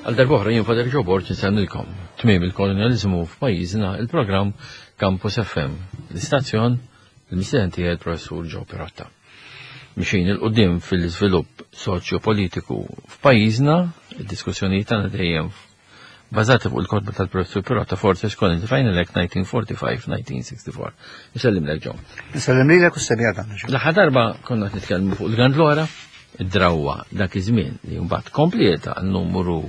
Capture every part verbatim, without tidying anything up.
Għal darbohra jien Fadel Ġobor nsemmilkom tmiem il-kolonializmu f'pajjiżna il-programm Campus F M. L-istazzjon il-mistieden tiegħi il-Professur Joe Pirotta. Mixin il-qudiem fil-iżvilupp soċjo-politiku f'pajjiżna, id-diskussjonijiet tagħna dejjem bażati fuq il-kodba tal-Professur Pirotta forsi xkolli define elect nineteen forty-five nineteen sixty-four. Isellim lek Joe. Isellim lilek u s-sebjata. L-aħħar darba konna nitkellmu fuq il-Grandlora, id-drawwa dak iż-żmien li mbagħad kompleta n-numru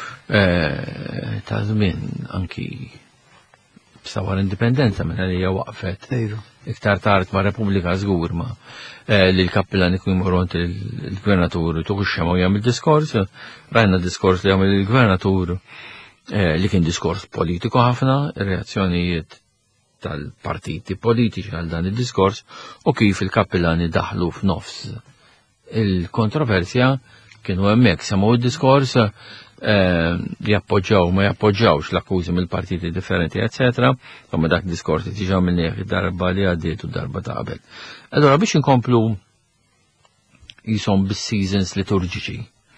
ta' żmien anki b'sawar indipendenza minn li hija waqfet. Iktar tard ma' Repubblika żgur ma' li l-kappillan ikun jmorront il-gvernatur tuħu x-xema u jagħmel diskors, rajna diskors li jagħmel il-gvernatur li kien diskors politiku ħafna, reazzjonijiet tal-partiti politiċi għal dan il-diskors u kif il-kappillani daħlu f'nofs il-kontroversja kienu hemmhekk semgħu d-diskors li jappoġġaw ma jappoġġawx l-akkużi mill-partiti differenti, eccetera, imma dak diskors li tiġa minnih id-darba li għaddiet u d-darba ta' qabel. Allora biex inkomplu jisom bis-seasons liturġiċi.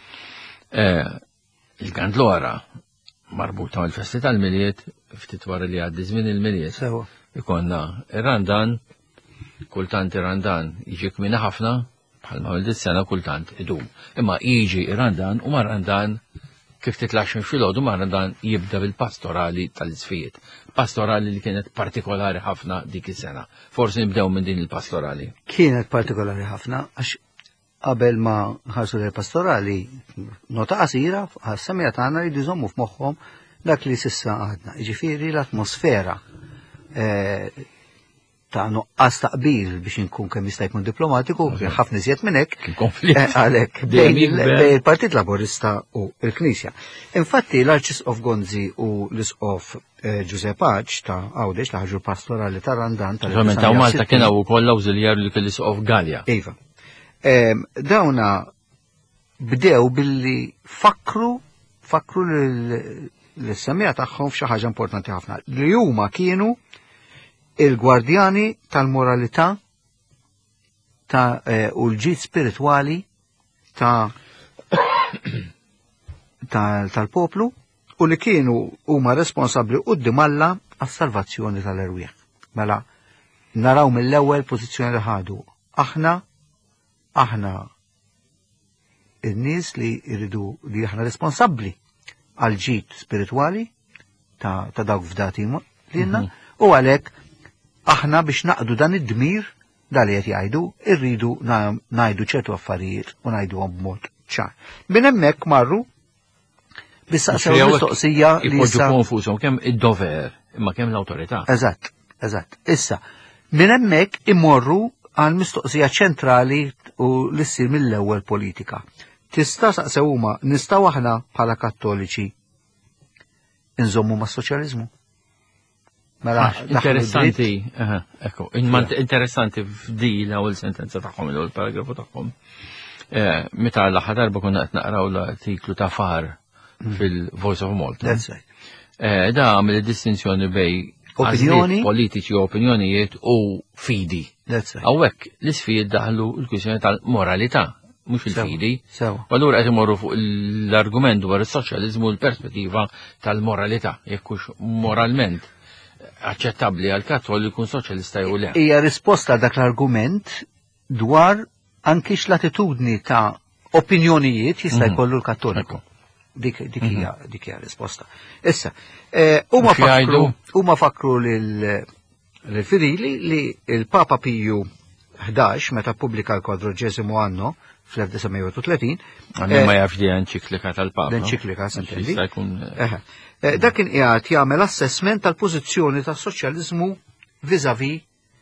Il-Grandlora marbuta mal-festi tal-miliet, ftit wara li għaddi żmien il-miliet. Ikonna ir-Randan, kultant ir-Randan jiġi kmini ħafna, bħalma għal dis-sena kultant idum. Imma jiġi ir-Randan u mar-Randan kif titlax minn filgħodu mar-Randan jibda bil-pastorali tal-isfijiet. Pastorali li kienet partikolari ħafna dik is-sena. Forsi nibdew minn din il-pastorali. Kienet partikolari ħafna għax qabel ma ħarsu l-pastorali nota qasira għas-semija tagħna li jżommu f'moħħhom dak li sissa għadna. Jiġifieri l-atmosfera ta' nuqqas taqbil biex inkun kemm jista' jkun diplomatiku, ħafna iżjed minn hekk, għalhekk bejn il-Partit Laburista u l-Knisja. Infatti l-Arċisqof Gonzi u l-Isqof Giuseppe Paċ ta' Għawdex li ħaġu pastorali ta' Randan tal ta' Malta kien hawn ukoll awżiljar li kien l-Isqof Galja. Iva. Dawna bdew billi fakru fakru l-semmija tagħhom f'xi ħaġa importanti ħafna li huma kienu il-gwardjani tal-moralità ta' u l-ġid spirituali ta' tal-poplu u li kienu huma responsabbli quddiem Alla għas-salvazzjoni tal-erwieħ. Mela naraw mill-ewwel pożizzjoni li ħadu. Aħna aħna in-nies li jridu li aħna responsabbli għal ġid spirituali ta' ta' dawk f'dati lilna u għalhekk aħna biex naqdu dan id-dmir dali qed jgħidu irridu ngħidu ċertu affarijiet u ngħiduhom b'mod ċar. Minn hemmhekk marru bis-saqsew mistoqsija li jpoġġu konfushom kemm id-dover imma kemm l-awtorità. Eżatt, eżatt. Issa, minn hemmhekk immorru għal mistoqsija ċentrali u li ssir mill-ewwel politika. Tista' saqsew huma nistgħu aħna bħala Kattoliċi inżommu mas-soċjaliżmu? Mela, interessanti, ekku, interessanti f'di l-ewwel sentenza tagħhom, l-ewwel paragrafu tagħhom. Meta l-aħħar darba konna qed naqraw l-artiklu ta' Far fil-Voice of Malta. Da għamel id-distinzjoni bej opinjoni politiċi u opinjonijiet u fidi. Hawnhekk l-isfijiet daħlu l-kwistjoni tal-moralità, mhux il-fidi. Allura qed imorru fuq l-argument dwar is-soċjaliżmu l-perspettiva tal-moralità, jekk hux moralment aċċettabbli għal kattoliku soċjalista jew le. Hija risposta dak l-argument dwar anki x-latitudni ta' opinjonijiet jista' jkollu l-kattoliku. Dik dik hija dik hija risposta. Issa, huma fakru huma fakru lil Firili li l-Papa Piju ħdax meta pubblika l-kwadroġesimu anno fl-elf tisgħemija u tletin. Għanni ma jafx di enċiklika tal-Papa. L-enċiklika sentelli. Dak kien qiegħed jagħmel assessment tal-pożizzjoni tas-soċjaliżmu viżavi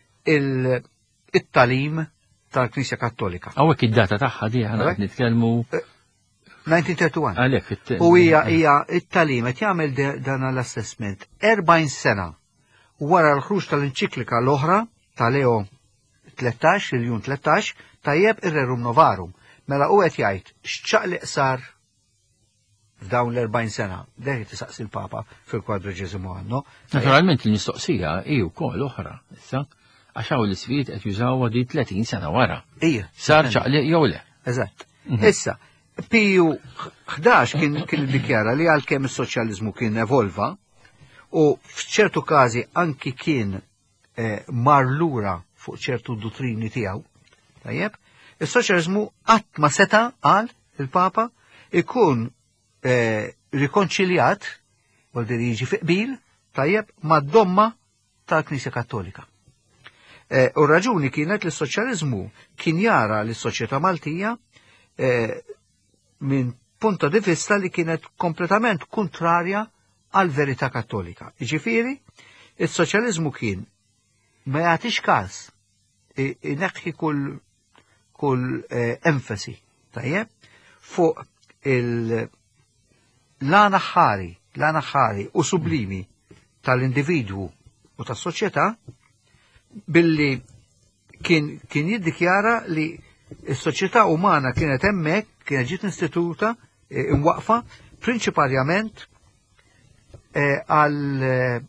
it-talim tal-Knisja Kattolika. Hawnhekk id-data tagħha di aħna qed nitkellmu nineteen thirty-one. Għalhekk u hija hija it-talim qed jagħmel dan l-assessment erbgħin sena wara l-ħruġ tal-enċiklika l-oħra ta' Leo tletax, il-jun tletax, tajjeb ir-Rerum Novarum. Mela u qed jgħid x'ċaqliq sar f'dawn l-erbgħin sena. Deħi tisaqsi l-Papa fil-kwadroġesimu anno. Naturalment il-mistoqsija hi wkoll oħra, issa għax hawn l-isfijiet qed jużawha di tletin sena wara. Ija. Sar ċaqliq jew le. Eżatt. Issa, Piju ħdax kien kien iddikjara li għalkemm is-soċjaliżmu kien evolva u f'ċertu każi anki kien eh, mar lura fuq ċertu dottrini tiegħu, tajjeb, is-soċjaliżmu qatt ma seta qal il-Papa ikun eh, rikonċiljat, vuol dire jiġi fi qbil, tajjeb, mad-domma tal-Knisja Kattolika. Eh, u raġuni kienet li s-soċjaliżmu kien jara li s-soċjetà Maltija eh, minn punto di vista li kienet kompletament kontrarja għal verità kattolika. Ġifiri, il-soċjalizmu kien ma jagħtix każ ineħħi kull kull eh, enfasi, tajjeb, fuq il-lana ħari, lana ħari u sublimi tal-individwu u tas-soċjetà billi kien kien jiddikjara li is-soċjetà umana kienet hemmhekk, kienet ġiet istituta imwaqfa prinċipalment għal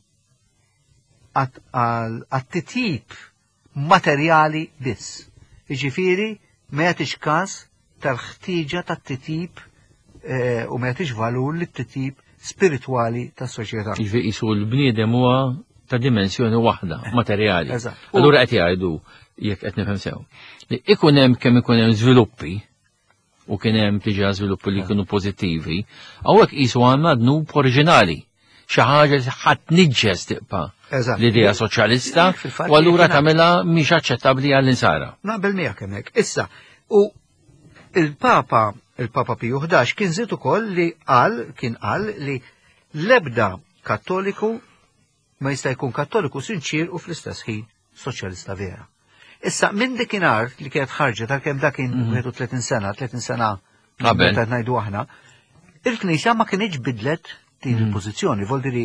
għat-titjib materjali biss. Jiġifieri ma jagħtix każ tal-ħtieġa tat-titjib u ma jagħtix valur lit-titjib spiritwali tas-soċjetà. Jiġifieri qisu l-bniedem huwa ta' dimensjoni waħda, materjali. Allura qed jgħidu jekk qed nifhem sew. Ikun hemm kemm ikun hemm żviluppi u kien hemm diġà żviluppi li kienu pożittivi, hawnhekk qisu għandna dnub oriġinali, xi ħaġa li ħadd niġġes tiqpa l-idea soċjalista u allura tagħmilha mhix aċċettabbli għall-insara. Naqbel miegħek hemmhekk. Issa, u il-Papa, il-Papa Piju ħdax kien żied ukoll li qal, kien qal li l-ebda Kattoliku ma jista' jkun Kattoliku sinċir u fl-istess ħin soċjalista vera. Issa, minn dikinhar li kienet ħarġet għalkemm dak kien tletin sena, tletin sena qabel qed ngħidu aħna, il-Knisja ma kienx bidlet din il-pożizzjoni, vol diri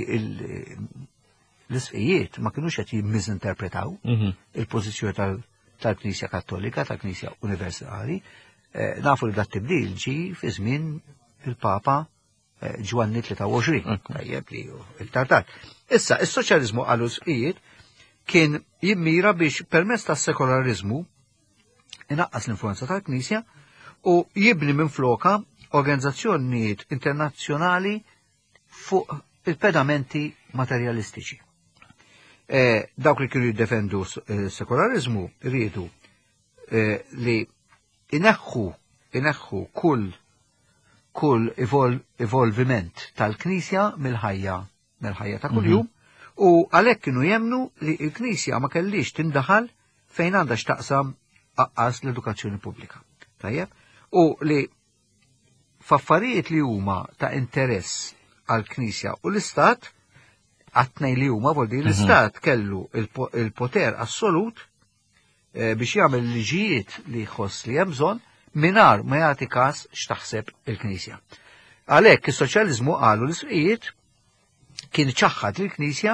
l-isfijiet ma kienux qed jimmiżinterpretaw il-pożizzjoni tal-Knisja Kattolika, tal-Knisja Universali. Nafu li dat tibdil ġi fi żmien il-Papa Ġwanni tlieta u għoxrin, tajjeb li iktar tard. Issa, is-soċjaliżmu qalu sfijiet kien jimmira biex permezz tas-sekolarizmu inaqqas l-influenza tal-Knisja u jibni minn floka organizzazzjonijiet internazzjonali fuq il-pedamenti materjalistiċi. E, dawk li kienu jiddefendu s-sekolarizmu rridu e, li ineħħu ineħħu kull kull evol evolviment tal-Knisja mill-ħajja mill-ħajja ta' kuljum. U għalhekk kienu jemnu li l-Knisja ma kellix tindaħal fejn għandha x'taqsam aqqas l-edukazzjoni pubblika. Tajjeb? U li f'affarijiet li huma ta' interess għall-Knisja u l-Istat, għatnej li huma vol l-Istat kellu il-poter assolut biex jagħmel liġijiet li jħoss li hemm bżonn mingħajr ma jagħti każ x'taħseb il-Knisja. Għalhekk is-soċjaliżmu qalu l-isqijiet kien ċaħħad lill-Knisja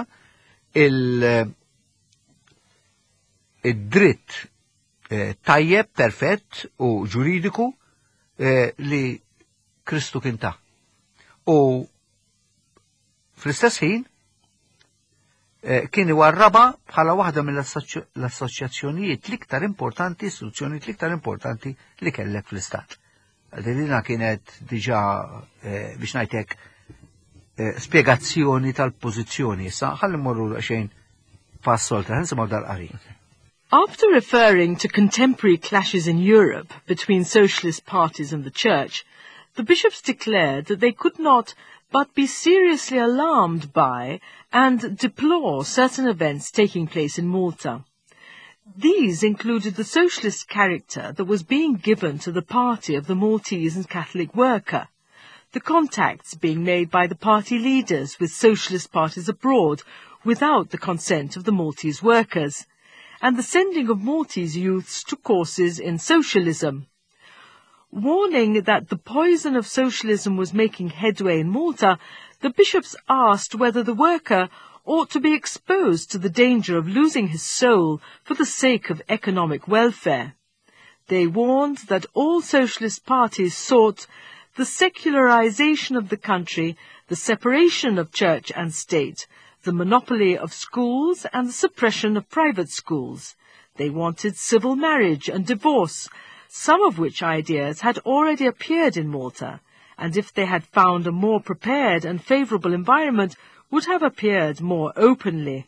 il-dritt tajjeb, perfett u ġuridiku li Kristu kien ta'. U fl-istess ħin kien iwarraba bħala waħda mill-assoċjazzjonijiet l-iktar importanti, istituzzjonijiet l-iktar importanti li kellek fl-Istat. Għadilina kienet diġà biex ngħidlek spiegazzjoni tal-pożizzjoni. Issa ħalli mmorru xejn pass solta, nsimgħu dal-qari. After referring to contemporary clashes in Europe between socialist parties and the Church, the bishops declared that they could not but be seriously alarmed by and deplore certain events taking place in Malta. These included the socialist character that was being given to the party of the Maltese and Catholic worker, the contacts being made by the party leaders with socialist parties abroad without the consent of the Maltese workers, and the sending of Maltese youths to courses in socialism. Warning that the poison of socialism was making headway in Malta, the bishops asked whether the worker ought to be exposed to the danger of losing his soul for the sake of economic welfare. They warned that all socialist parties sought the secularization of the country, the separation of church and state, the monopoly of schools and the suppression of private schools. They wanted civil marriage and divorce, some of which ideas had already appeared in Malta, and if they had found a more prepared and favourable environment, would have appeared more openly.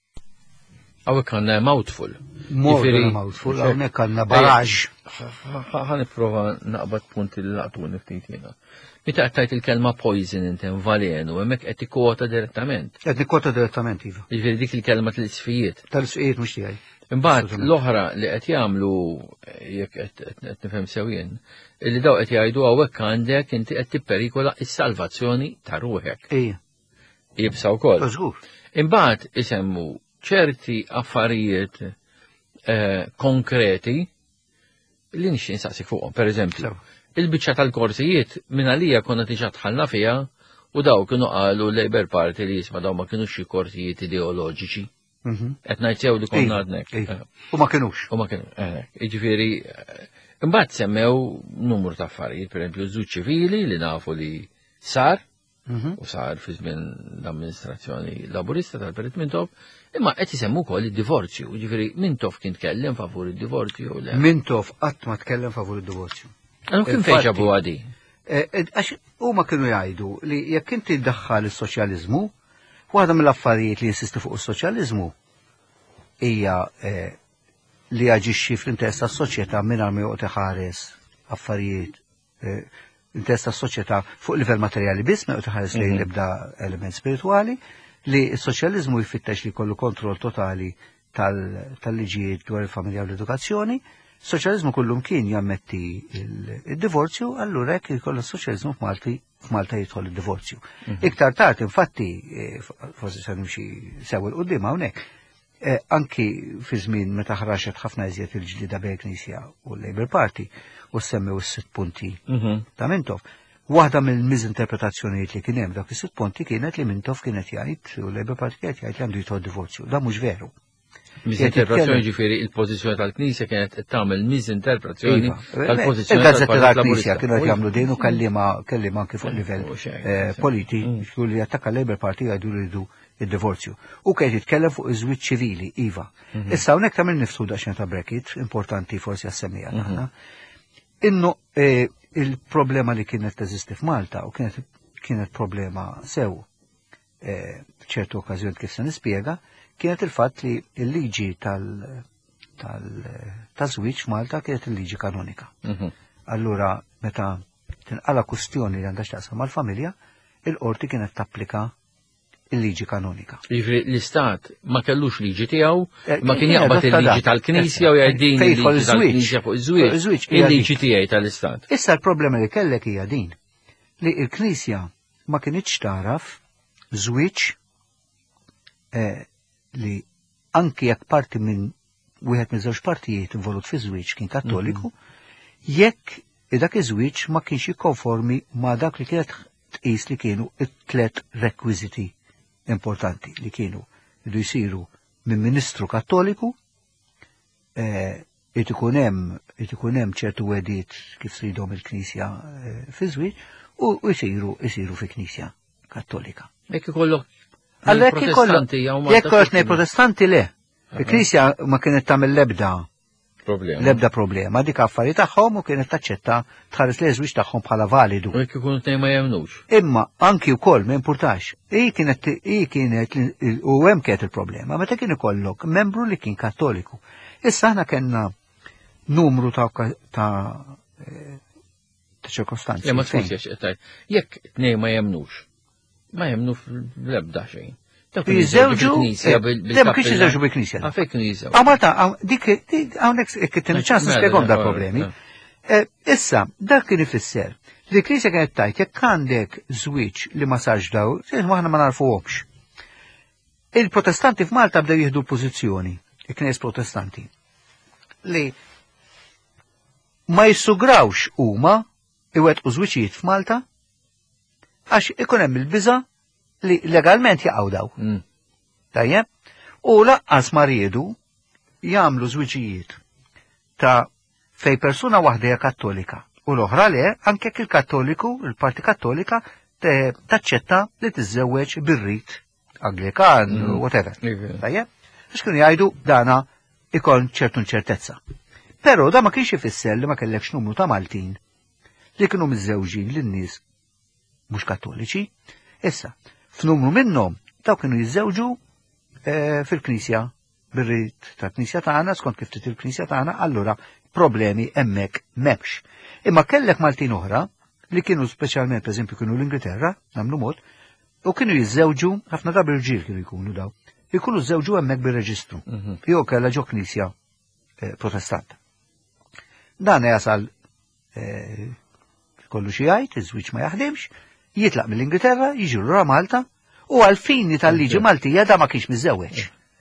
Għawek għanna mouthful. More than a mouthful, għawnek għanna barrage. Għan iprofa naqbad punti li laqtuni ftitina. Meta għattajt il-kelma poison intem valenu, emmek għet ikota direttament. Għet ikota direttament, Iva. Ġifiri dik il-kelma tal-isfijiet. Tal-isfijiet mux tijaj. Imbagħad l-oħra li qed jagħmlu jekk qed nifhem sewwien, li daw qed jgħidu hawnhekk għandek inti qed tipperikola s-salvazzjoni ta' ruħek. Ejja. Jibsa wkoll. Żgur. Imbagħad isemmu ċerti affarijiet konkreti li nixtieq insaqsik fuqhom. Pereżempju, il-biċċa tal-korsijiet minn għalija konna diġà dħalna fiha u daw kienu qalu Labour Party li jisma' daw ma kinux xi korsijiet ideoloġiċi. Qed ngħid li konna għadnek. U ma kinux. U ma kienu. Jiġifieri imbagħad semmew numru ta' affarijiet, pereżempju żewġ ċivili li nafu li sar u sar fi żmien l-amministrazzjoni laburista tal-Perit Mintoff, imma qed isemmu wkoll id-divorzju. Jiġifieri Mintoff kien tkellem favur id-divorzju. Mintoff qatt ma tkellem favur id-divorzju. Għanu kien fejn ġabu għadi? Għax huma kienu jgħidu li jekk inti ddaħħal is-soċjaliżmu, waħda mill-affarijiet li jinsisti fuq is-soċjaliżmu hija li jaġixxi fl-interess tas-soċjetà mingħajr ma joqgħod iħares affarijiet interess tas-soċjetà fuq livell materjali biss ma joqgħod iħares lejn l-ebda element spiritwali, li s-soċjaliżmu jfittex li jkollu kontroll totali tal-liġijiet dwar il-familja u l-edukazzjoni. Soċjaliżmu kullum kien jammetti il-divorzju, allura hekk jkollu s-soċjaliżmu f'Malta jidħol id-divorzju. Iktar tard infatti, forsi se nimxi sew il-qudiem hawnhekk, anki fi żmien meta ħraxet ħafna iżjed il-ġlida bejn il-Knisja u l-Labour Party u semmew is-sitt punti ta' Mintoff. Waħda mill-miżinterpretazzjonijiet li kien hemm dak is-sitt punti kienet li Mintoff kienet jgħid u l-Labour Party kienet jgħid li għandu jidħol divorzju. Da mhux veru. Miżinterpretazzjoni ġifieri il-pożizzjoni tal-Knisja kienet tagħmel miżinterpretazzjoni tal-pożizzjoni tal-Gazzetti tal-Knisja kienu qed jagħmlu din u kellima kellima anke fuq livell politiku li attakka l-Labour Party jgħidu jridu id-divorzju. U kien jitkellem fuq iż-żwieġ ċivili, iva. Issa hawnhekk tagħmel nifsu daqsxejn ta' bracket, importanti forsi għas-semmija tagħna. Innu il-problema li kienet teżisti f'Malta u kienet problema sew f'ċertu okkażjoni kif se nispjega, kienet il-fatt li l-liġi tal-żwieġ f'Malta kienet il-liġi kanonika. Allura meta tinqala kwistjoni li għandha x'taqsam mal-familja, il-qorti kienet tapplika il-liġi kanonika. L-istat ma kellux liġi tiegħu, ma kien jaqbad il-liġi tal-Knisja u jgħiddin il-liġi tal-Knisja fuq iż-żwieġ, il-liġi tiegħi tal-istat. Issa l-problema li kellek hija din li l-Knisja ma kienitx taraf żwieġ li anki jekk parti minn wieħed minn żewġ partijiet involut fi żwieġ kien Kattoliku, jekk dak iż-żwieġ ma kienx jikkonformi ma' dak li kienet tqis li kienu t-tlet rekwiżiti importanti li kienu jridu jsiru minn Ministru Kattoliku, irid ikun hemm ċertu wedijiet kif sridhom il-Knisja fi żwieġ u jsiru jsiru fi Knisja Kattolika. Jekk ikollok Għalhekk ikollok jekk kollok nej protestanti le. Il-Knisja ma kienet tagħmel l-ebda l-ebda problema, dik affarijiet tagħhom u kienet taċċetta tħares l-żwieġ tagħhom bħala validu. U jekk ikunu tnejn ma jemnux. Imma anki wkoll ma importax. Hi kienet hi kienet u hemm kienet il-problema, meta kien ikollok membru li kien Kattoliku. Issa aħna kellna numru ta' ta' ta' ċirkostanzi. Ma tfissirx qed jekk tnejn ma jemnux. Ma jemnu fl-ebda xejn. Jiżewġu, dem kienx jiżewġu bil-Knisja. Għafek jiżewġu. Għamata, dik, għawnek kittin ċans nispjegom da problemi. Issa, dak kien ifisser. Li Knisja kienet tajt, jekk għandek żwieġ li ma sarx daw, aħna ma narfuhomx. Il-protestanti f'Malta bdew jieħdu l-pożizzjoni, il-Knisja protestanti, li ma jissugrawx huma iwettqu żwieġijiet f'Malta għax ikun hemm il-biża' li legalment jaqgħu daw. Tajjeb? U laqqas ma riedu jagħmlu żwiġijiet ta' fej persuna waħda hija Kattolika u l-oħra le anke il-Kattoliku, il-Parti Kattolika taċċetta li tiżżewweġ bir-rit Anglikan, whatever. Tajjeb? Għax kienu jgħidu dana ikun ċertu ċertezza. Però da ma kienx ifisser li ma kellekx numru ta' Maltin li kienu miżżewġin lin-nies mhux kattoliċi. Issa, f'numru minnhom daw kienu jiżżewġu fil-Knisja bir-rit tal-Knisja tagħna, skont kif trid il-Knisja tagħna, allura problemi hemmhekk m'hemmx. Imma kellek Maltin oħra li kienu speċjalment pereżempju kienu l-Ingilterra, nagħmlu mod, u kienu jiżżewġu ħafna drabi irġiel kienu jkunu daw. Jkunu żewġu hemmhekk bir-reġistru. Jew kellha ġo Knisja Protestant. Dan jasal kollu xi jgħid, iż-żwieġ ma jaħdimx, jitlaq mill-Ingilterra, jiġi lura Malta, u għal-fini tal-liġi Maltija da ma kienx miżżewweġ.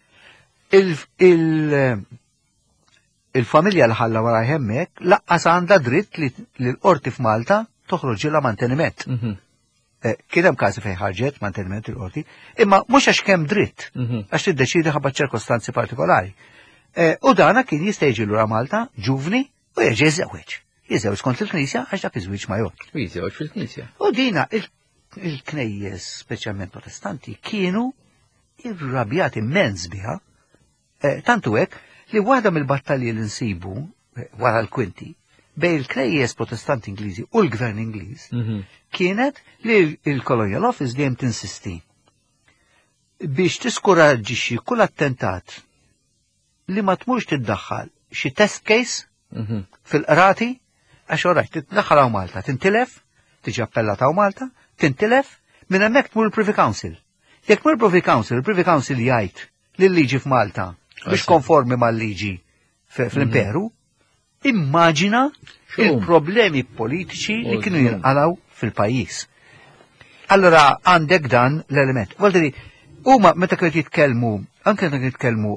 Il-familja li ħalla wara hemmhekk laqqas għandha dritt li l-qorti f'Malta toħroġilha manteniment. Kien hemm każi fejn ħarġet manteniment il-qorti, imma mhux għax kemm dritt, għax tiddeċidi ħabba ċirkostanzi partikolari. U dana kien jista' jiġi lura Malta ġuvni u jerġa' jiżżewweġ. Jiżżewweġ kont il-Knisja għax dak iż-żwieġ ma jgħod. Jiżżewweġ fil-Knisja. U dina il-knejjes, speċjalment protestanti, kienu irrabjati immens biha, tantu hekk li waħda mill-battalji li nsibu wara l-kwinti bejn il-knejjes protestanti Ingliżi u l-gvern Ingliż kienet li il-Colonial Office dejjem tinsisti biex tiskoraġġixxi kull attentat li ma tmurx tiddaħħal xi test case fil-qrati għax orajt tiddaħħal hawn Malta, tintilef, tiġi appellata hawn Malta, tintilef, minn hemmhekk tmur il-Privy Council. Jekk tmur il-Privy Council, il-Privy Council jgħid li l-liġi f'Malta biex konformi mal-liġi fl-imperu, immaġina il-problemi politiċi li kienu jinqalaw fil-pajjiż. Allora għandek dan l-element. Voldri, huma meta kienu jitkellmu, anke meta kienu jitkellmu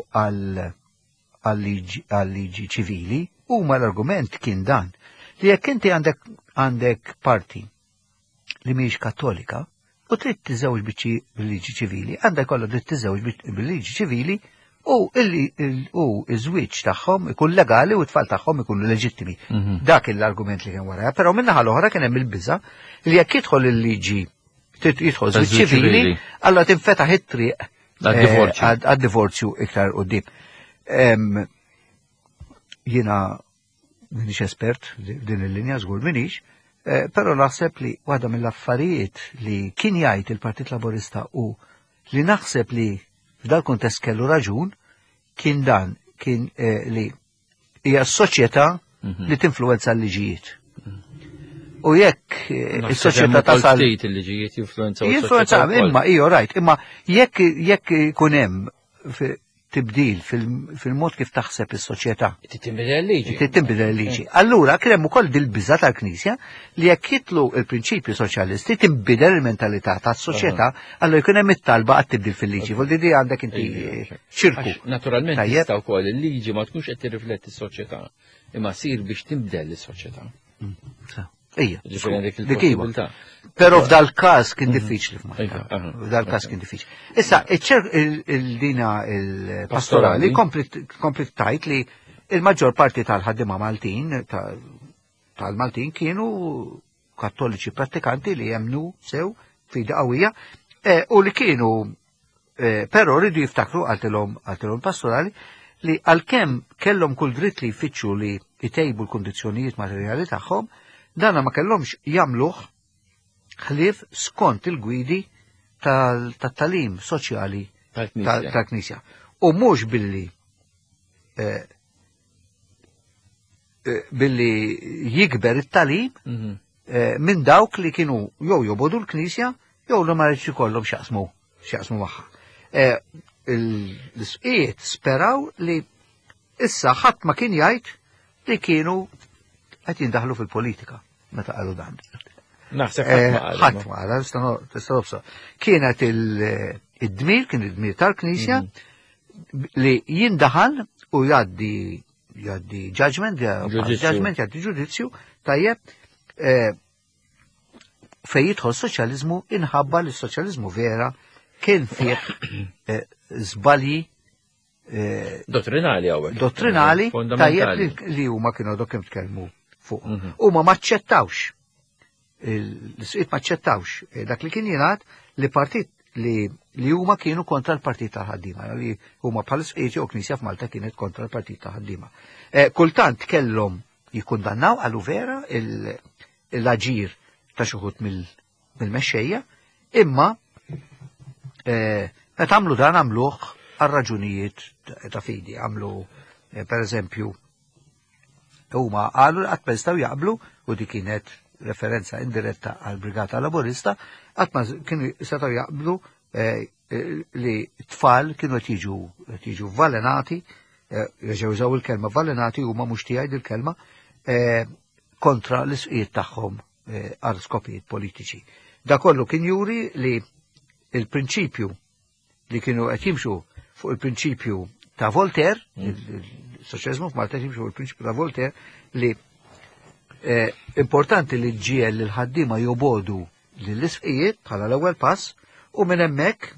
għal-liġi ċivili, huma l-argument kien dan li jekk inti għandek għandek parti li mhijiex kattolika u trid tiżewġ bil-liġi ċivili, għandha jkollha dritt tiżewġ bil-liġi ċivili u iż-żwieġ tagħhom ikun legali u t-tfal tagħhom ikunu leġittimi. Dak l-argument li kien wara. Però min-naħa l-oħra kien hemm il-biża' li jekk jidħol il-liġi jidħol żwieġ ċivili, allura tinfetaħ it-triq għad-divorzju iktar quddiem. Jiena minix espert din il-linja żgur minix, però naħseb li waħda mill-affarijiet li kien jgħid il-Partit Laburista u li naħseb li f'dal kuntest kellu raġun kien dan kien li hija s-soċjetà li tinfluwenza l-liġijiet. U jekk is-soċjetà tasal il-liġijiet jinfluwenzaw jinfluwenza imma iju rajt, imma jekk jekk ikun hemm tibdil fil-mod kif taħseb is-soċjetà. Tinbidel liġi. Tinbidel liġi. Allura kien hemm ukoll dil-biża tal-Knisja li jekk jitlu l-prinċipji soċjalisti tinbidel il-mentalità tas-soċjetà, allura jkun hemm it-talba għad tibdil fil-liġi. Vuol di għandek inti ċirku. Naturalment jista' wkoll il-liġi ma tkunx qed tirrifletti s-soċjetà, imma sir biex tinbdel is-soċjetà. Ija, dik iva. Però f'dal każ kien diffiċli f'Malta. F'dal każ kien diffiċli. Issa, il-dina il-pastorali komplit tajt li il-maġġor parti tal-ħaddima Maltin, tal-Maltin kienu kattoliċi prattikanti li jemnu sew fida qawwija u li kienu però rridu jiftakru għaltilhom pastorali li għalkemm kellhom kull dritt li jfittxu li jtejbu l-kundizzjonijiet materjali tagħhom, dana ma kellhomx jagħmluh ħlief skont il-gwidi tal-talim soċjali tal-Knisja. U mhux billi billi jikber it-talim minn dawk li kienu jew jobodu l-Knisja jew li ma rridx ikollhom x'jaqsmu x'jaqsmu magħha. L-isqiet speraw li issa ħadd ma kien jgħid li kienu qed jindaħlu fil-politika meta qalu dan. Naħseb ħadd ma qal, tista' nobsa. Kienet id-dmir, kien id-dmir tal-Knisja li jindaħal u jgħaddi jgħaddi judgment, jgħaddi ġudizzju tajjeb fejn jidħol soċjaliżmu inħabba li s-soċjaliżmu vera kien fih żbalji dottrinali hawnhekk. Dottrinali tajjeb li huma kienu dokem tkellmu fuq. Huma maċċettawx l-isqiet maċċettawx dak li kien jingħad li partit li li huma kienu kontra l-Partit tal-Ħaddiema, li huma bħal sqieġi u Knisja f'Malta kienet kontra l-Partit tal-Ħaddiema. Kultant kellhom jikkundannaw għalu vera l-aġir ta' xi wħud mill-mexxejja, imma meta għamlu dan għamluh għal raġunijiet ta' fidi, għamlu pereżempju huma qalu qatt ma jistgħu jaqblu u di kienet referenza indiretta għal Brigata Laburista, qatt ma kienu setgħu jaqblu li tfal kienu qed jiġu avvelenati, reġgħu jużaw il-kelma avvelenati huma mhux tiegħi il-kelma kontra l-isqiet tagħhom għal skopijiet politiċi. Da kollu kien juri li il-prinċipju li kienu qed jimxu fuq il-prinċipju ta' Voltaire, il-soċjaliżmu f'Malta jimxu fuq il-prinċipju ta' Voltaire li importanti li ġiel l-ħaddiema jobodu lill-isqijiet bħala l-ewwel pass u minn hemmhekk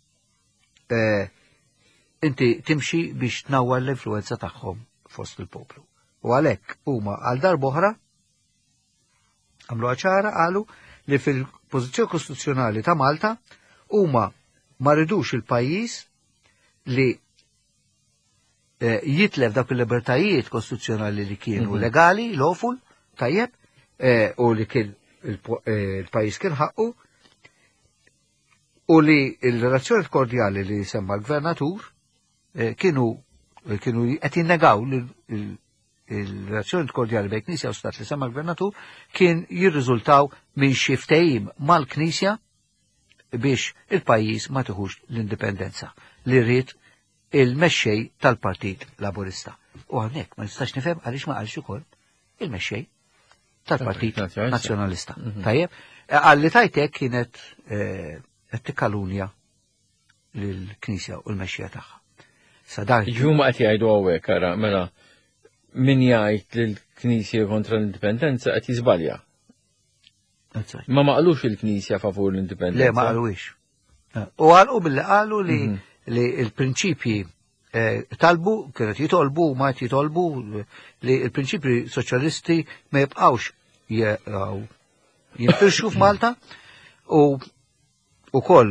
inti timxi biex tnawwar l-influenza tagħhom fost il-poplu. U għalhekk huma għal darb'oħra għamlu ċara qalu li fil-pożizzjoni kostituzzjonali ta' Malta huma ma ridux il-pajjiż li jitlef dak il-libertajiet kostituzzjonali li kienu legali, lawful, tajjeb, u li kien il-pajjiż kien ħaqqu, u li il-relazzjoni kordjali li semma l-gvernatur kienu kienu qed jinnegaw il-relazzjoni kordjali bejn Knisja u Stat li semma l-gvernatur kien jirriżultaw minn xi ftehim mal-Knisja biex il-pajjiż ma tieħux l-indipendenza li rrid il-mexxej tal-Partit Laburista. U hawnhekk ma nistax nifhem għaliex ma qalx ukoll il-mexxej tal-Partit Nazzjonalista. Tajjeb, għalli tajtek kienet qed tikkalunja lill-Knisja u l-mexxija tagħha. Ġuma qed jgħidu hawnhekk ara mela min jgħid li l-Knisja kontra l-indipendenza qed jiżbalja. Ma maqlux il-Knisja favur l-indipendenza. Le ma qalux. U għalqu billi qalu li li l-prinċipji talbu, kienet jitolbu, ma jitolbu li l-prinċipji soċjalisti ma jibqawx jinfirxu f'Malta u koll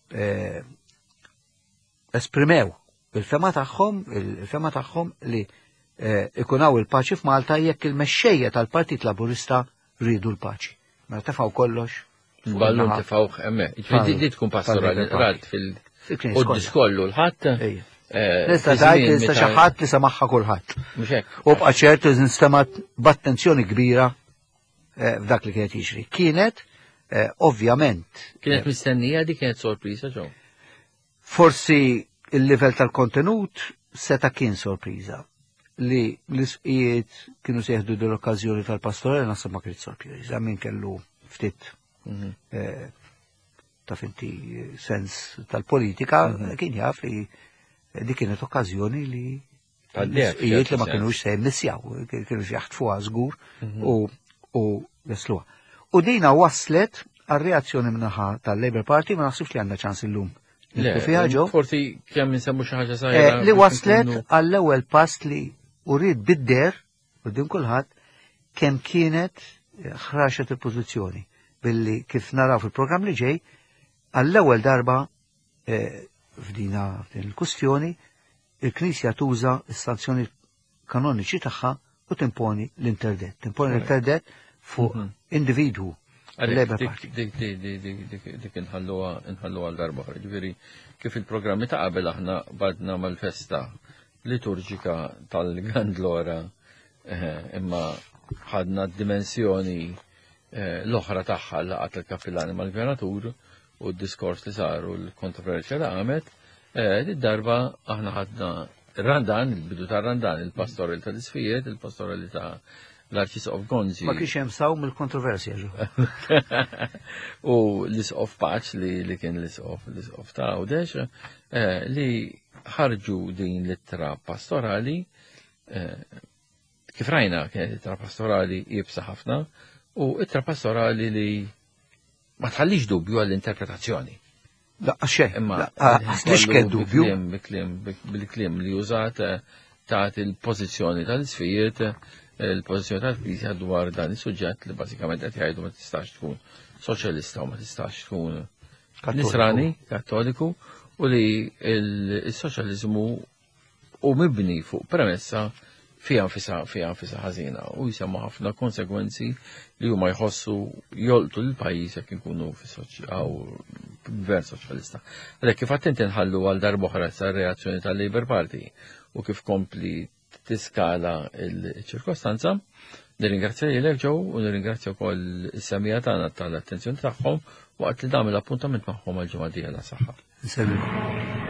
esprimew il-fema tagħhom il-fema tagħhom li ikunaw il-paċi f'Malta jekk il-mexxejja tal-Partit Laburista rridu l-paċi. Ma tefaw kollox. Ballun tefaw emme. Ġifieri tkun pastorali rad fil- U d-diskollu l-ħadd. Nista' tajt nista' xi ħadd li semaħħa kulħadd. U bqa' ċertu nstemat b'attenzjoni kbira f'dak li kienet jiġri. Kienet ovvjament. Kienet mistennija di kienet sorpriża ġew. Forsi il-livell tal-kontenut seta' kien sorpriża. Li l-isqijiet kienu seħdu dell-okkażjoni tal-pastorali naħseb ma kienet sorpriża min kellu ftit ta' finti sens tal-politika, kien jaf li di kienet okkażjoni li l-isqijiet li ma kienux se jmissjaw, kienu jaħtfuha żgur u jasluha. U dina waslet għal-reazzjoni minnaħa tal-Labour Party ma naħsibx li għandna ċans illum. Le, forsi kemm insemmu xi ħaġa sajra. Li waslet għall-ewwel pass li urid bidder qudiem kulħadd kemm kienet ħraxet il-pożizzjoni billi kif naraw fil-programm li ġej għall-ewwel darba f'dina il-kustjoni il-Knisja tuża s-sanzjoni kanoniċi tagħha u timponi l-interdet. Timponi l-interdet fuq individwu. Dik inħalluha għal darba oħra. Ġifieri kif il-programmi ta' qabel aħna badna mal-festa liturġika tal-Grandlora imma ħadna d-dimensjoni l-oħra tagħha laqgħat il-kappillani mal-gvernatur u d-diskors li saru l-kontroversja li għamet, id-darba aħna ħadna Randan, il-bidu ta' Randan, il-pastorali ta' l-Isfijiet, il-pastorali ta' l-Arċisqof Gonzi. Ma kienx hemm saw mill-kontroversja ġu. U l-Isqof Paċ li kien l-Isqof l-Isqof ta' Għawdex li ħarġu din l-ittra pastorali kif rajna kienet ittra pastorali jibsa ħafna u ittra pastorali li ma tħallix dubju għall-interpretazzjoni. La, xeħ, għaslix kien dubju. Bil-klim li użat taħt il-pozizjoni tal-Isfijiet, il-pozizjoni tal-Knisja dwar dan il-suġġett li basikament qed jgħidu ma tistax tkun soċjalista u ma tistax tkun nisrani, kattoliku, u li il-soċjaliżmu u mibni fuq premessa fija nfisa fija nfisa ħażina u jisemma ħafna konsekwenzi li huma jħossu jolqtu l-pajjiż jekk inkunu f'gvern soċjalista. Għalhekk kif qatt inti nħallu għal darba oħra sar-reazzjoni tal-Labour Party u kif kompli tiskala l-ċirkostanza, nirringrazzja lilek ġew u nirringrazzja wkoll is-semija tagħna tal-attenzjoni tagħhom waqt li dam l-appuntament magħhom għal-ġimgħa d-dieħla saħħa.